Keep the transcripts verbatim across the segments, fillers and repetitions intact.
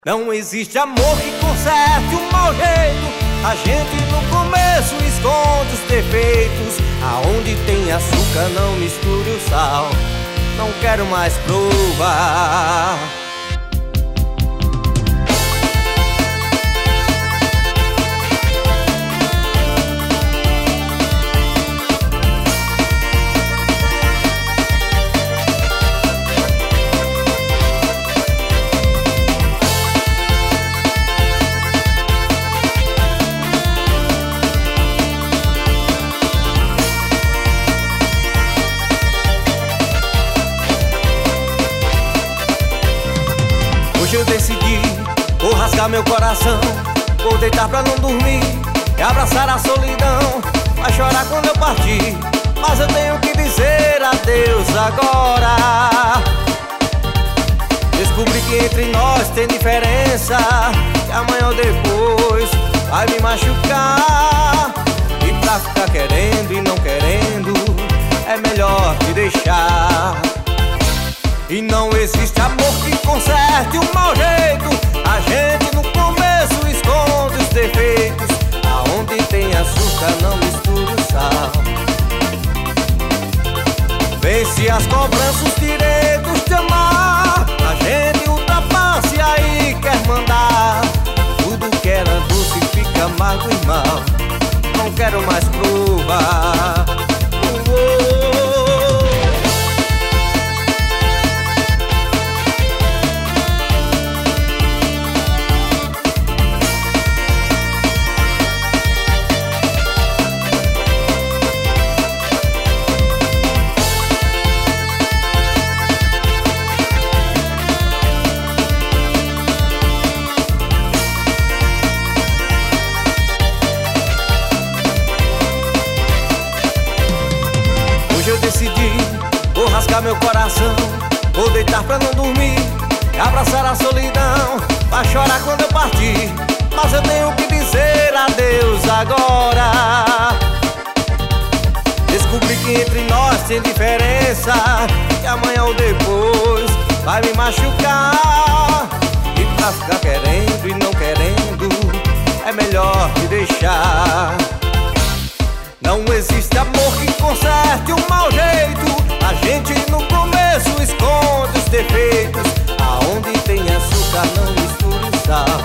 Não existe amor que conserte o mau jeito. A gente no começo esconde os defeitos. Aonde tem açúcar não misture o sal. Não quero mais provar. Hoje eu decidi, vou rasgar meu coração. Vou deitar pra não dormir e abraçar a solidão. Vai chorar quando eu partir, mas eu tenho que dizer adeus agora. Descobri que entre nós tem diferença, que amanhã ou depois vai me machucar. E pra ficar querendo e não querendo, é melhor te deixar. E não existe amor que conserte o mau jeito. A gente no começo esconde os defeitos. Aonde tem açúcar não mistura o sal. Vence as cobranças, os direitos de amar. A gente ultrapassa e aí quer mandar. Tudo que era doce fica amargo e mal. Não quero mais provar. Hoje eu decidi, vou rasgar meu coração. Vou deitar pra não dormir e abraçar a solidão. Vai chorar quando eu partir, mas eu tenho que dizer adeus agora. Descobri que entre nós tem diferença, que amanhã ou depois vai me machucar. E pra ficar querendo e não querendo, é melhor te deixar. Não existe amor que conserte o mau jeito. A gente no começo esconde os defeitos. Aonde tem açúcar não mistura o sal.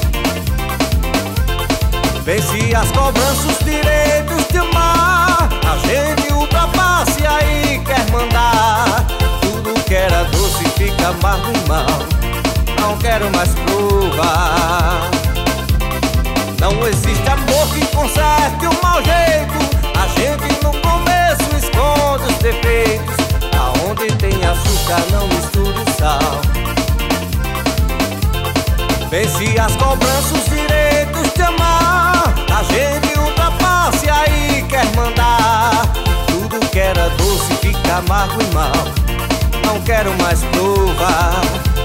Vence as cobranças, os direitos de amar. A gente ultrapassa e aí quer mandar. Tudo que era doce fica amargo e mal. Não quero mais provar. Não existe amor que conserte o mau jeito. A gente no começo esconde os defeitos. Aonde tem açúcar não mistura o sal. Vence as cobranças, os direitos de amar. A gente ultrapassa e aí quer mandar. Tudo que era doce fica amargo e mal. Não quero mais provar.